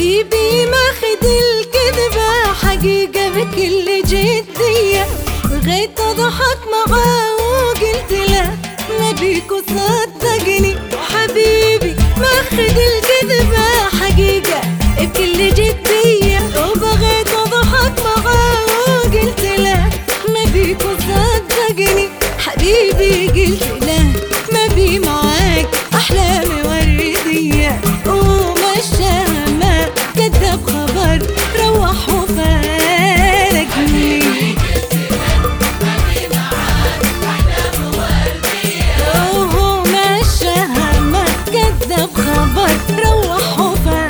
حبيبي ماخد الكذبة حقيقة بكل جدية، بغيت اضحك معاه وقلت له ما بيك وصدقني. حبيبي ماخد الكذبة حقيقة بكل جدية، وبغيت اضحك معاه وقلت له ما بيك وصدقني. حبيبي قلت له ما بي معاك احلامي وردية، ومشى ما كذب خبر روح وفارقني. وهو مشى ما كذب خبر روح وفارقني.